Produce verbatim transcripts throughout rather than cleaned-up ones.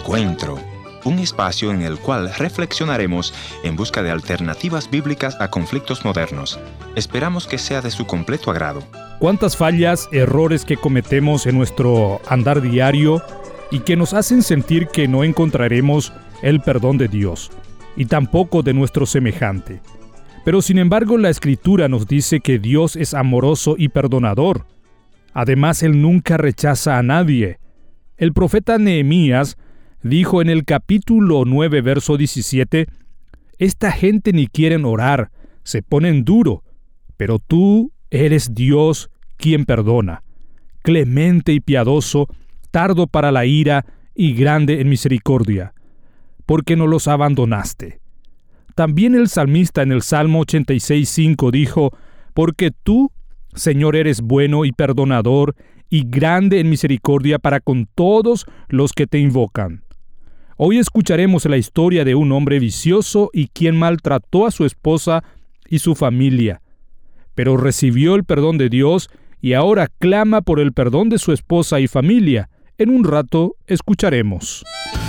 Encuentro, un espacio en el cual reflexionaremos en busca de alternativas bíblicas a conflictos modernos. Esperamos que sea de su completo agrado. ¿Cuántas fallas, errores que cometemos en nuestro andar diario y que nos hacen sentir que no encontraremos el perdón de Dios y tampoco de nuestro semejante? Pero sin embargo, la Escritura nos dice que Dios es amoroso y perdonador. Además, Él nunca rechaza a nadie. El profeta Nehemías dijo en el capítulo nueve, verso diecisiete, «Esta gente ni quieren orar, se ponen duro, pero tú eres Dios quien perdona, clemente y piadoso, tardo para la ira y grande en misericordia, porque no los abandonaste». También el salmista en el Salmo ochenta y seis, cinco dijo, «Porque tú, Señor, eres bueno y perdonador y grande en misericordia para con todos los que te invocan». Hoy escucharemos la historia de un hombre vicioso y quien maltrató a su esposa y su familia, pero recibió el perdón de Dios y ahora clama por el perdón de su esposa y familia. En un rato escucharemos.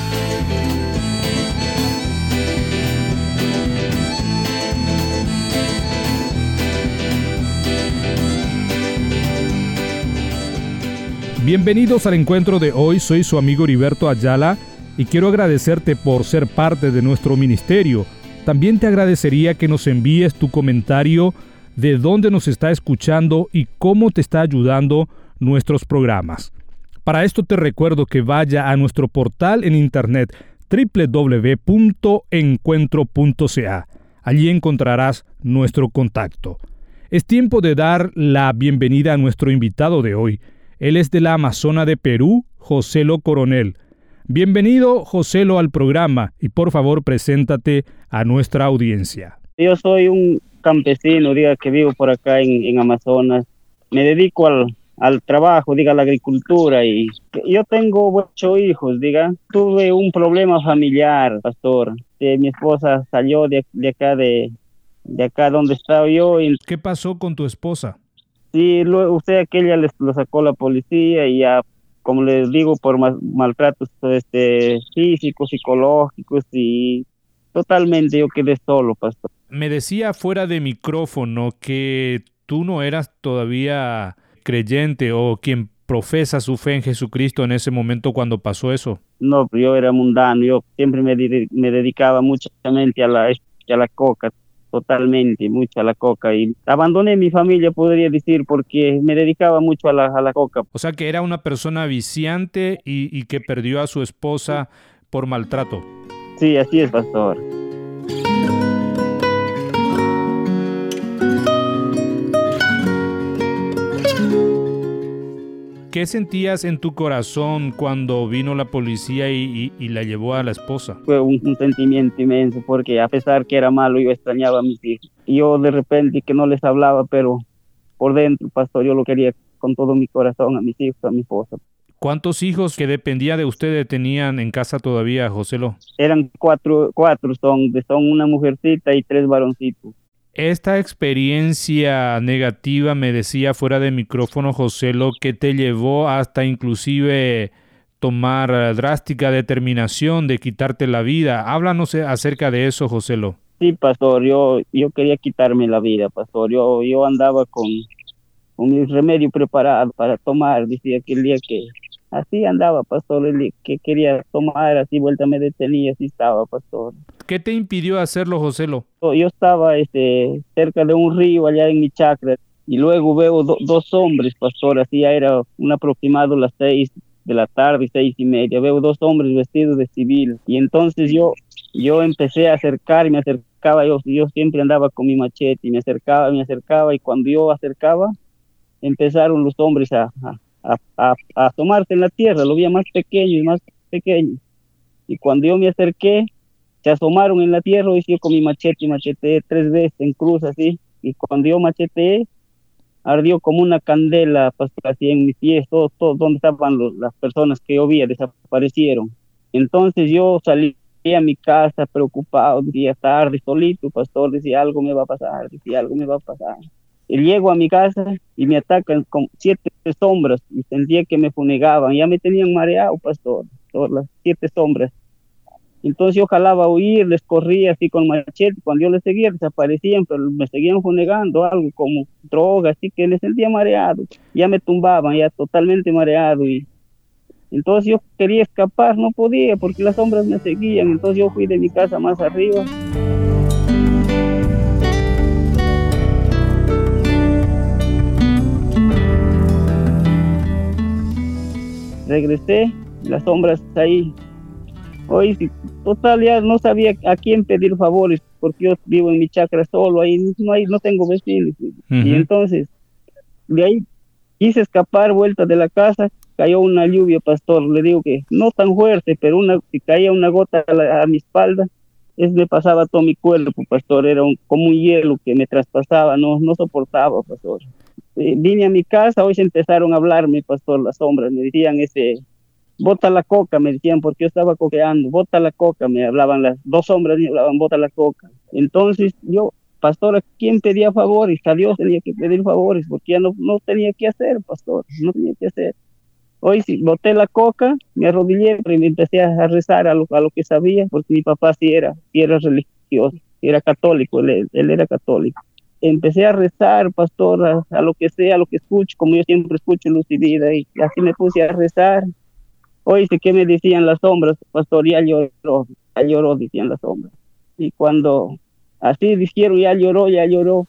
Bienvenidos al encuentro de hoy, soy su amigo Heriberto Ayala y quiero agradecerte por ser parte de nuestro ministerio. También te agradecería que nos envíes tu comentario de dónde nos está escuchando y cómo te está ayudando nuestros programas. Para esto te recuerdo que vaya a nuestro portal en internet doble u doble u doble u punto encuentro punto c a. Allí encontrarás nuestro contacto. Es tiempo de dar la bienvenida a nuestro invitado de hoy. Él es de la Amazona de Perú, Joselo Coronel. Bienvenido, Joselo, al programa y por favor preséntate a nuestra audiencia. Yo soy un campesino, diga, que vivo por acá en, en Amazonas. Me dedico al, al trabajo, diga, a la agricultura, y yo tengo ocho hijos, diga. Tuve un problema familiar, pastor. Eh, mi esposa salió de, de acá, de, de acá donde estaba yo. Y... ¿Qué pasó con tu esposa? Sí, luego usted aquella les lo sacó la policía y ya, como les digo, por mal, maltratos este, físicos, psicológicos, y totalmente yo quedé solo, pastor. Me decía fuera de micrófono que tú no eras todavía creyente o quien profesa su fe en Jesucristo en ese momento cuando pasó eso. No, yo era mundano, yo siempre me, me dedicaba muchamente a la, a la coca. Totalmente, mucho a la coca, y abandoné mi familia, podría decir, porque me dedicaba mucho a la, a la coca. O sea que era una persona viciante y, y que perdió a su esposa por maltrato. Sí, así es, pastor. ¿Qué sentías en tu corazón cuando vino la policía y, y, y la llevó a la esposa? Fue un, un sentimiento inmenso, porque a pesar que era malo, yo extrañaba a mis hijos. Y yo de repente que no les hablaba, pero por dentro, pastor, yo lo quería con todo mi corazón, a mis hijos, a mi esposa. ¿Cuántos hijos que dependía de ustedes tenían en casa todavía, Joselo? Eran cuatro, cuatro son, son una mujercita y tres varoncitos. Esta experiencia negativa, me decía fuera de micrófono Joselo, que te llevó hasta inclusive tomar drástica determinación de quitarte la vida. Háblanos acerca de eso, Joselo. Sí, pastor, yo, yo quería quitarme la vida, pastor. Yo, yo andaba con, con mi remedio preparado para tomar. Decía que el día que así andaba, pastor, el día que quería tomar, así vuelta me detenía, así estaba, pastor. ¿Qué te impidió hacerlo, Joselo? Yo estaba este, cerca de un río allá en mi chacra y luego veo do, dos hombres, pastor, así ya era un aproximado las seis de la tarde, seis y media. Veo dos hombres vestidos de civil y entonces yo, yo empecé a acercar y me acercaba. Yo, yo siempre andaba con mi machete y me acercaba, me acercaba y cuando yo acercaba empezaron los hombres a, a, a, a asomarse en la tierra. Lo veía más pequeño y más pequeño. Y cuando yo me acerqué, se asomaron en la tierra y yo con mi machete y macheteé tres veces en cruz así. Y cuando yo macheteé, ardió como una candela, pastor, así en mis pies, todo, todo, donde estaban los, las personas que yo vi, desaparecieron. Entonces yo salí a mi casa preocupado, decía tarde, solito, pastor, decía algo me va a pasar, decía algo me va a pasar. Y llego a mi casa y me atacan con siete sombras y sentía que me funegaban, ya me tenían mareado, pastor. pastor, las siete sombras. Entonces yo jalaba a huir, les corría así con machete, cuando yo les seguía desaparecían, pero me seguían funegando algo como droga, así que me sentía mareado, ya me tumbaban, ya totalmente mareado, y entonces yo quería escapar, no podía porque las sombras me seguían, entonces yo fui de mi casa más arriba. Regresé, las sombras ahí. Hoy, sí, total, ya no sabía a quién pedir favores, porque yo vivo en mi chacra solo, ahí no hay, no tengo vecinos. Uh-huh. Y entonces, de ahí quise escapar, vuelta de la casa, cayó una lluvia, pastor, le digo que no tan fuerte, pero una, si caía una gota a, la, a mi espalda, es me pasaba todo mi cuerpo, pastor, era un, como un hielo que me traspasaba, no, no soportaba, pastor. Eh, vine a mi casa, hoy se empezaron a hablarme, pastor, las sombras, me decían ese, bota la coca, me decían, porque yo estaba coqueando, bota la coca, me hablaban las dos sombras, me hablaban, bota la coca. Entonces yo, pastor, ¿a quién pedía favores? A Dios tenía que pedir favores, porque ya no, no tenía que hacer, pastor, no tenía que hacer. Hoy sí, boté la coca, me arrodillé y me empecé a rezar a lo, a lo que sabía, porque mi papá sí era, sí era religioso, era católico, él, él era católico. Empecé a rezar, pastor, a, a lo que sea, a lo que escucho, como yo siempre escucho Luz y Vida, y así me puse a rezar. Hoy sé que me decían las sombras, pastor, ya lloró, ya lloró, decían las sombras. Y cuando así dijeron, ya lloró, ya lloró,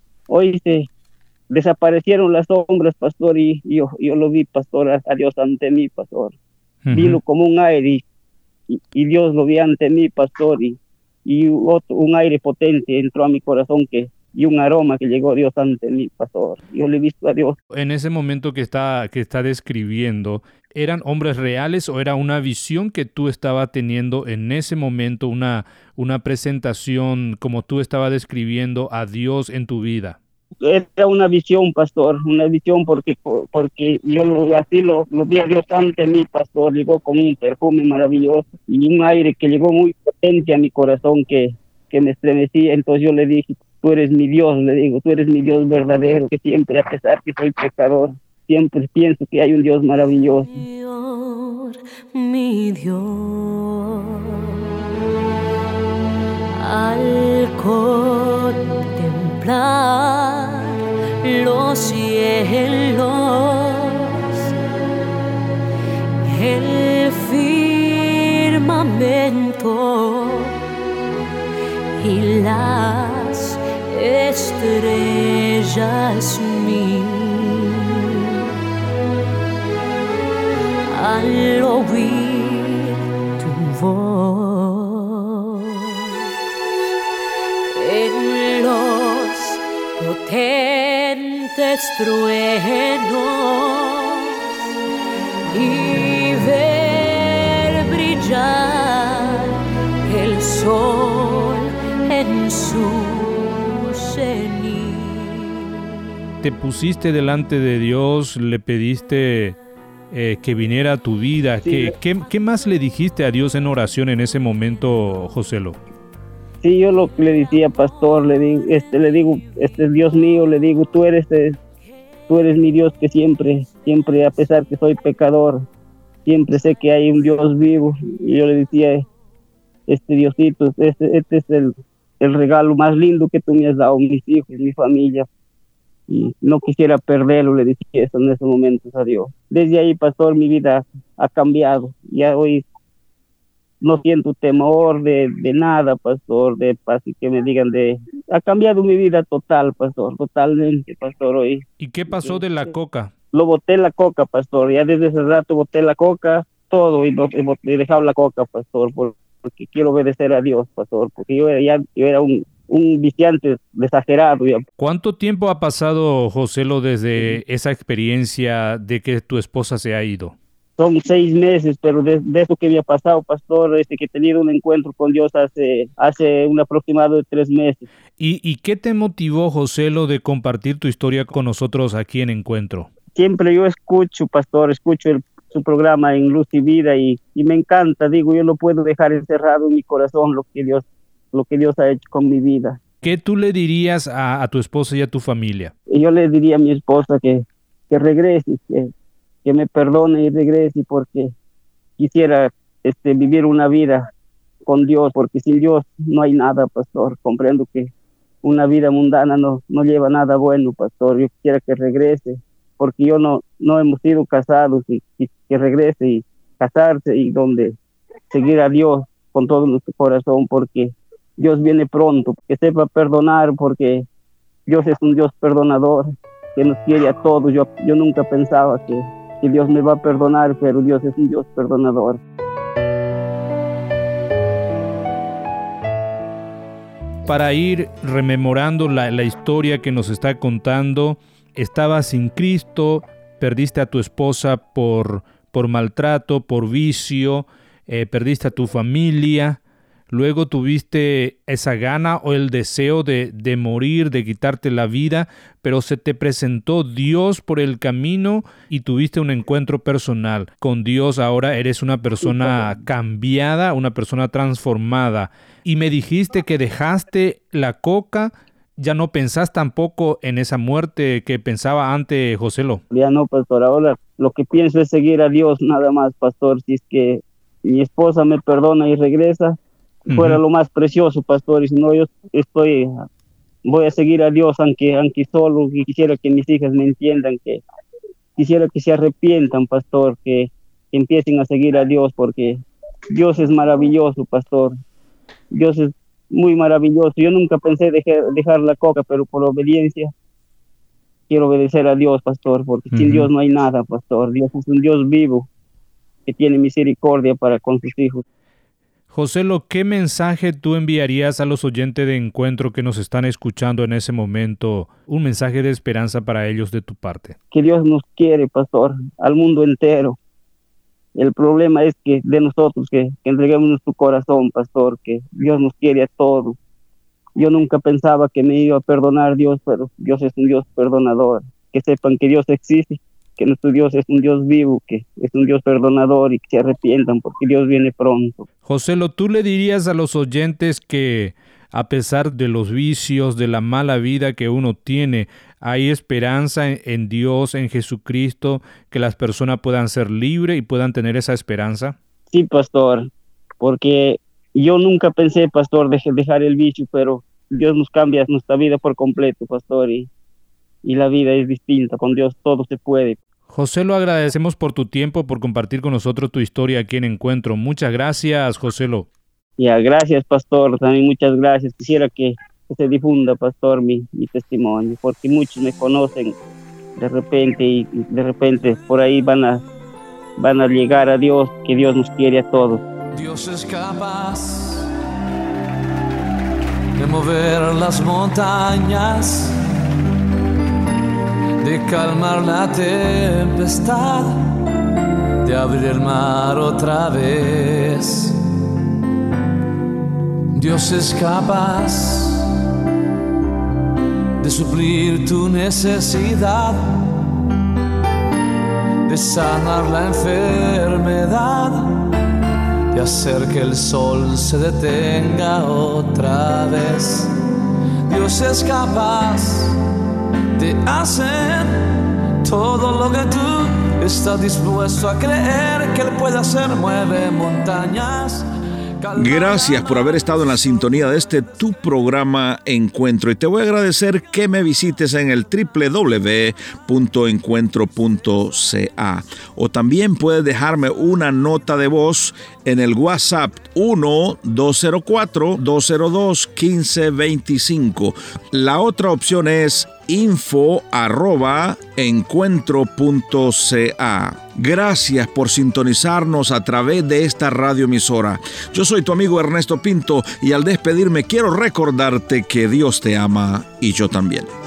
hoy se desaparecieron las sombras, pastor, y yo, yo lo vi, pastor, a, a Dios ante mí, pastor. Uh-huh. Vino como un aire, y, y Dios lo vi ante mí, pastor, y, y otro, un aire potente entró a mi corazón que y un aroma que llegó Dios ante mí, pastor. Yo le he visto a Dios. En ese momento que está, que está describiendo, ¿eran hombres reales o era una visión que tú estabas teniendo en ese momento, una, una presentación como tú estabas describiendo a Dios en tu vida? Era una visión, pastor, una visión porque, porque yo lo, así lo, lo vi a Dios ante mí, pastor. Llegó con un perfume maravilloso y un aire que llegó muy potente a mi corazón que, que me estremecía. Entonces yo le dije, tú eres mi Dios, le digo, tú eres mi Dios verdadero, que siempre, a pesar que soy pecador, siempre pienso que hay un Dios maravilloso. Señor, mi Dios, al contemplar los cielos, el firmamento y las estrellas mil, al oír tu voz en los potentes truenos y ver brillar el sol en su cenit. Te pusiste delante de Dios, le pediste eh, que viniera a tu vida. Sí. ¿Qué, qué, ¿Qué más le dijiste a Dios en oración en ese momento, Joselo? Sí, yo lo que le decía, pastor, le digo, este, le digo, este Dios mío, le digo, tú eres, eh, tú eres mi Dios que siempre, siempre, a pesar que soy pecador, siempre sé que hay un Dios vivo. Y yo le decía, este Diosito, este, este es el el regalo más lindo que tú me has dado, mis hijos, mi familia, y no quisiera perderlo, le decía eso en esos momentos a Dios. Desde ahí, pastor, mi vida ha cambiado, ya hoy no siento temor de, de nada, pastor, de así que me digan de, ha cambiado mi vida total, pastor, totalmente, pastor, hoy. ¿Y qué pasó de la coca? Lo boté la coca, pastor, ya desde ese rato boté la coca, todo, y, y he dejado la coca, pastor, por porque quiero obedecer a Dios, pastor, porque yo era, ya, yo era un, un viciante exagerado. Ya. ¿Cuánto tiempo ha pasado, Joselo, desde sí. esa experiencia de que tu esposa se ha ido? Son seis meses, pero de, de eso que había pasado, pastor, este, que he tenido un encuentro con Dios hace, hace un aproximado de tres meses. ¿Y, y qué te motivó, Joselo, de compartir tu historia con nosotros aquí en Encuentro? Siempre yo escucho, pastor, escucho el su programa en Luz y Vida y, y me encanta, digo, yo no puedo dejar encerrado en mi corazón lo que Dios, lo que Dios ha hecho con mi vida. ¿Qué tú le dirías a, a tu esposa y a tu familia? Y yo le diría a mi esposa que, que regrese, que, que me perdone y regrese porque quisiera este, vivir una vida con Dios, porque sin Dios no hay nada, pastor. Comprendo que una vida mundana no, no lleva nada bueno, pastor. Yo quisiera que regrese, porque yo no, no hemos sido casados, y, y que regrese y casarse y donde seguir a Dios con todo nuestro corazón, porque Dios viene pronto. Que sepa perdonar, porque Dios es un Dios perdonador, que nos quiere a todos. Yo, yo nunca pensaba que, que Dios me va a perdonar, pero Dios es un Dios perdonador. Para ir rememorando la, la historia que nos está contando, estabas sin Cristo, perdiste a tu esposa por, por maltrato, por vicio, eh, perdiste a tu familia, luego tuviste esa gana o el deseo de, de morir, de quitarte la vida, pero se te presentó Dios por el camino y tuviste un encuentro personal con Dios. Ahora eres una persona cambiada, una persona transformada. Y me dijiste que dejaste la coca, ya no pensás tampoco en esa muerte que pensaba antes Joselo. Ya no, pastor, ahora lo que pienso es seguir a Dios nada más, pastor. Si es que mi esposa me perdona y regresa, fuera uh-huh. lo más precioso, pastor, y si no, yo estoy, voy a seguir a Dios, aunque, aunque solo, y quisiera que mis hijas me entiendan, que quisiera que se arrepientan, pastor, que, que empiecen a seguir a Dios, porque Dios es maravilloso, pastor. Dios es muy maravilloso. Yo nunca pensé dejar, dejar la coca, pero por obediencia quiero obedecer a Dios, pastor, porque uh-huh. sin Dios no hay nada, pastor. Dios es un Dios vivo que tiene misericordia para con sus hijos. Joselo, ¿qué mensaje tú enviarías a los oyentes de Encuentro que nos están escuchando en ese momento? Un mensaje de esperanza para ellos de tu parte. Que Dios nos quiere, pastor, al mundo entero. El problema es que de nosotros, que, que entreguemos nuestro corazón, pastor, que Dios nos quiere a todos. Yo nunca pensaba que me iba a perdonar Dios, pero Dios es un Dios perdonador. Que sepan que Dios existe, que nuestro Dios es un Dios vivo, que es un Dios perdonador, y que se arrepientan porque Dios viene pronto. Joselo, ¿tú le dirías a los oyentes que a pesar de los vicios, de la mala vida que uno tiene, hay esperanza en, en Dios, en Jesucristo, que las personas puedan ser libres y puedan tener esa esperanza? Sí, pastor, porque yo nunca pensé, pastor, de dejar el vicio, pero Dios nos cambia nuestra vida por completo, pastor, y, y la vida es distinta. Con Dios todo se puede. Joselo, agradecemos por tu tiempo, por compartir con nosotros tu historia aquí en Encuentro. Muchas gracias, Joselo. Ya, gracias, pastor. También muchas gracias. Quisiera que, que se difunda, pastor, mi, mi testimonio, porque muchos me conocen de repente y de repente por ahí van a, van a llegar a Dios, que Dios nos quiere a todos. Dios es capaz de mover las montañas, de calmar la tempestad, de abrir el mar otra vez. Dios es capaz de suplir tu necesidad, de sanar la enfermedad, de hacer que el sol se detenga otra vez. Dios es capaz de hacer todo lo que tú estás dispuesto a creer que Él puede hacer. Mueve montañas. Gracias por haber estado en la sintonía de este tu programa Encuentro, y te voy a agradecer que me visites en el doble u doble u doble u punto encuentro punto c a, o también puedes dejarme una nota de voz en el WhatsApp uno dos cero cuatro dos cero dos uno cinco dos cinco. La otra opción es info arroba encuentro punto c a. Gracias por sintonizarnos a través de esta radioemisora. Yo soy tu amigo Ernesto Pinto, y al despedirme quiero recordarte que Dios te ama y yo también.